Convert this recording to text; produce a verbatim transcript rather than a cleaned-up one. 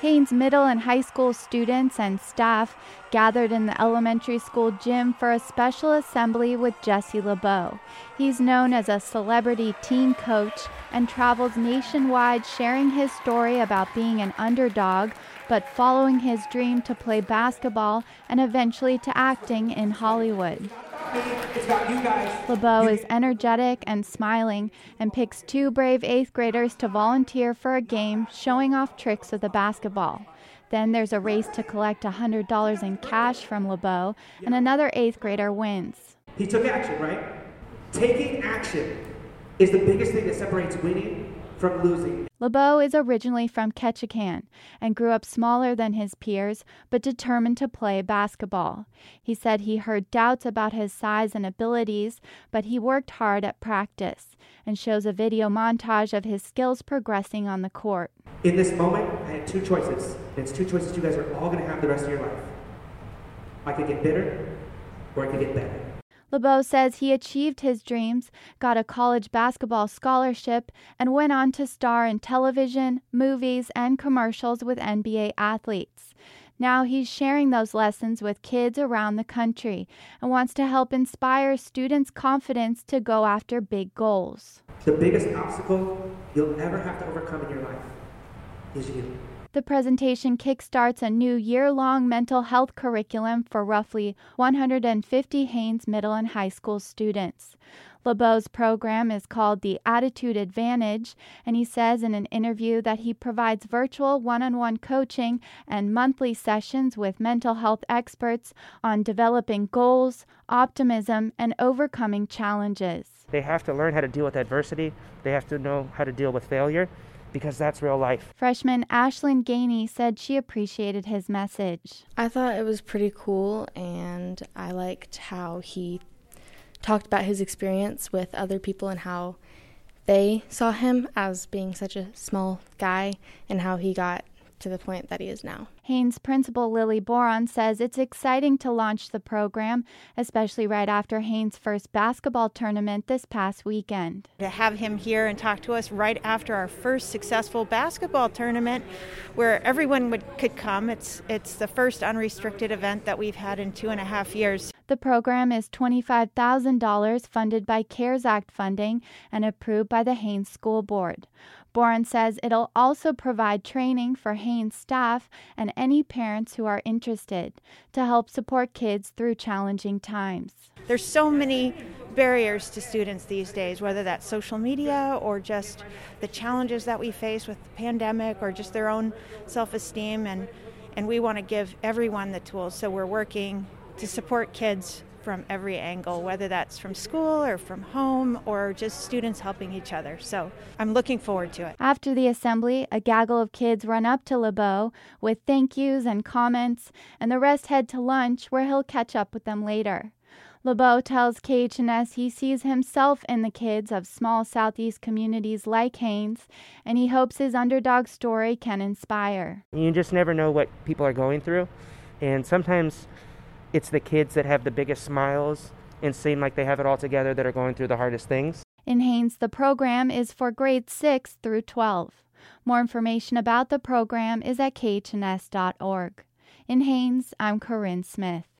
Haines Middle and High School students and staff gathered in the elementary school gym for a special assembly with Jesse LeBeau. He's known as a celebrity teen coach and travels nationwide sharing his story about being an underdog, but following his dream to play basketball and eventually to acting in Hollywood. It's about you guys. LeBeau is energetic and smiling and picks two brave eighth graders to volunteer for a game showing off tricks with a basketball. Then there's a race to collect one hundred dollars in cash from LeBeau, and another eighth grader wins. He took action, right? Taking action is the biggest thing that separates winning from losing. LeBeau is originally from Ketchikan and grew up smaller than his peers, but determined to play basketball. He said he heard doubts about his size and abilities, but he worked hard at practice, and shows a video montage of his skills progressing on the court. In this moment, I had two choices. It's two choices you guys are all going to have the rest of your life. I could get bitter, or I could get better. LeBeau says he achieved his dreams, got a college basketball scholarship, and went on to star in television, movies, and commercials with N B A athletes. Now he's sharing those lessons with kids around the country and wants to help inspire students' confidence to go after big goals. The biggest obstacle you'll ever have to overcome in your life is you. The presentation kickstarts a new year-long mental health curriculum for roughly one hundred fifty Haines Middle and High School students. LeBeau's program is called the Attitude Advantage, and he says in an interview that he provides virtual one-on-one coaching and monthly sessions with mental health experts on developing goals, optimism, and overcoming challenges. They have to learn how to deal with adversity. They have to know how to deal with failure, because that's real life. Freshman Ashlyn Gainey said she appreciated his message. I thought it was pretty cool, and I liked how he talked about his experience with other people and how they saw him as being such a small guy and how he got to the point that he is now. Haines principal Lily Boron says it's exciting to launch the program, especially right after Haines' first basketball tournament this past weekend. To have him here and talk to us right after our first successful basketball tournament where everyone would, could come. It's, it's the first unrestricted event that we've had in two and a half years. The program is twenty-five thousand dollars funded by CARES Act funding and approved by the Haines School Board. Boren says it'll also provide training for Haines staff and any parents who are interested to help support kids through challenging times. There's so many barriers to students these days, whether that's social media or just the challenges that we face with the pandemic or just their own self-esteem, and, and we want to give everyone the tools. So we're working to support kids from every angle, whether that's from school or from home or just students helping each other. So I'm looking forward to it. After the assembly, a gaggle of kids run up to LeBeau with thank yous and comments, and the rest head to lunch where he'll catch up with them later. LeBeau tells K H N S he sees himself in the kids of small Southeast communities like Haines, and he hopes his underdog story can inspire. You just never know what people are going through, and sometimes it's the kids that have the biggest smiles and seem like they have it all together that are going through the hardest things. In Haines, the program is for grades six through twelve. More information about the program is at K H N S dot org. In Haines, I'm Corinne Smith.